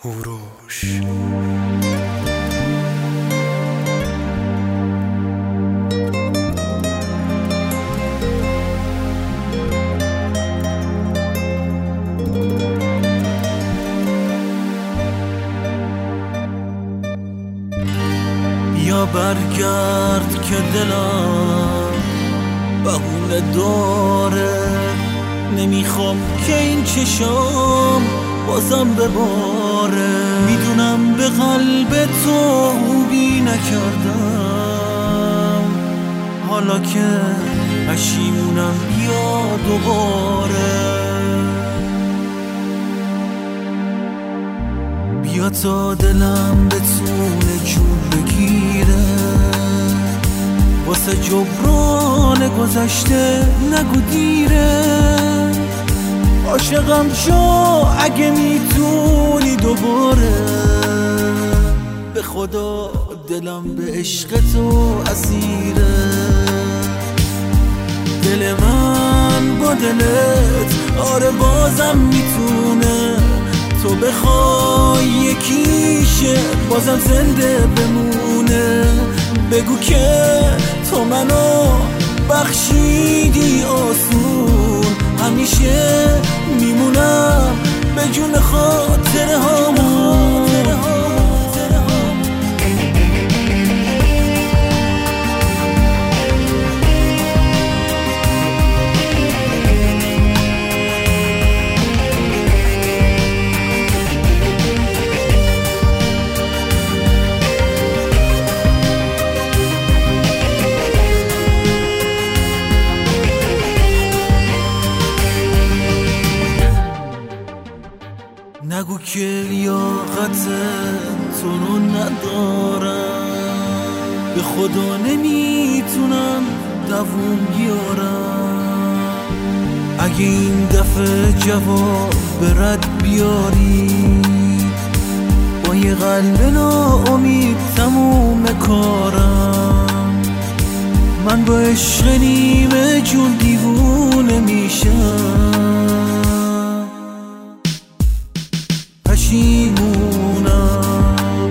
هوروش. یا برگرد که دلم بهونه داره، نمیخوام که این چشام بازم بباره. میدونم به قلب تو خوبی نکردم، حالا که پشیمونم بیا دوباره. بیا تا دلم بتونه جون بگیره، واسه جبران گذشته نگو دیره. عاشقم شو اگه میتونی دوباره، به خدا دلم به عشق تو اسیره. دل من با دلت آره بازم میتونه، تو بخوای یکیشه بازم زنده بمونه. بگو که تو منو بخشیدی آسون، همیشه میمونم به جون خاطره هامون. نگو که لیاقت تو رو ندارم، به خدا نمیتونم دووم بیارم. اگه این دفعه جواب رد بیاری، با یه قلب ناامید تموم کارم. من با عشق نیمه جون دیوونه میشم، پشیمونم.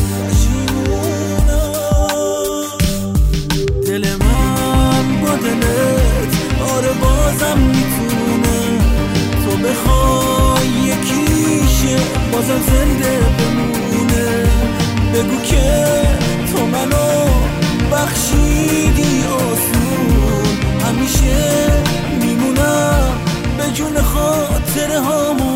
دل من با دلت آره بازم میتونه، تو بخوای یکیشه بازم زنده بمونه. بگو که تو منو بخشیدی آسون، همیشه میمونم به جون خاطره هامون.